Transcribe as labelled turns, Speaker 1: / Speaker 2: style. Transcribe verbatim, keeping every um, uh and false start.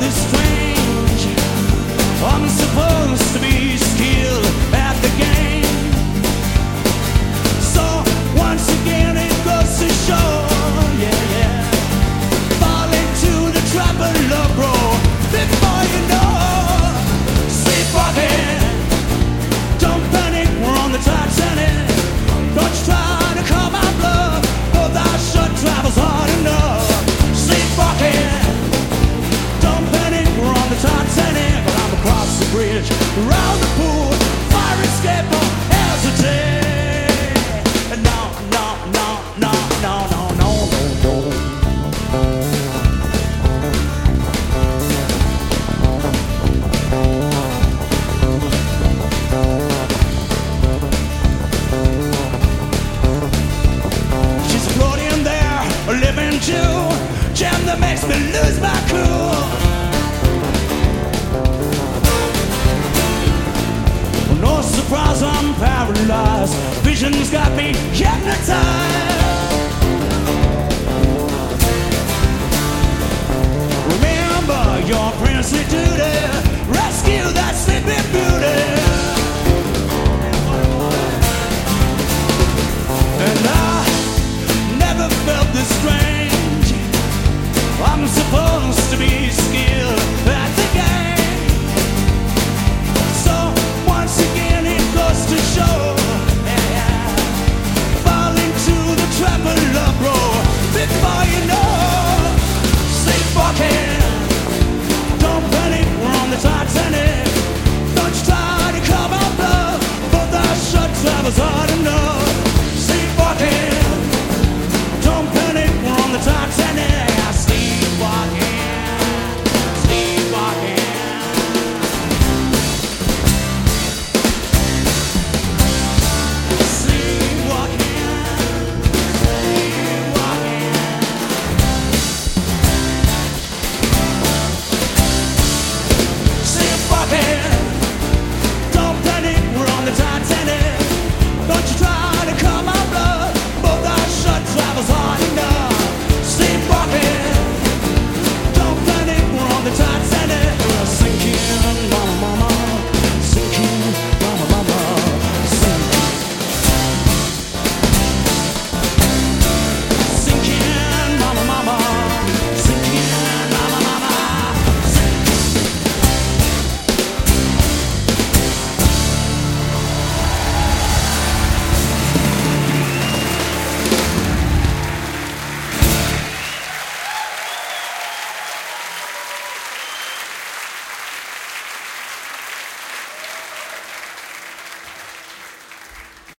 Speaker 1: is strange. I'm supposed to be skilled at the game. So once again it goes to show, yeah, yeah. Fall into the trap of love, bro. Before you know, sleepwalking. Don't panic, we're on the Titanic. Don't you try to calm my blood, but that shut travels hard enough. Sleepwalking. Don't panic, we're on the Titanic. But I'm across the bridge, around the pool, fire escape, don't hesitate. No, no, no, no, no, no, no, no, no. She's floating there, a living Jew, jam that makes me lose my cool. No surprise, I'm paralyzed. Vision's got me hypnotized. Remember your princely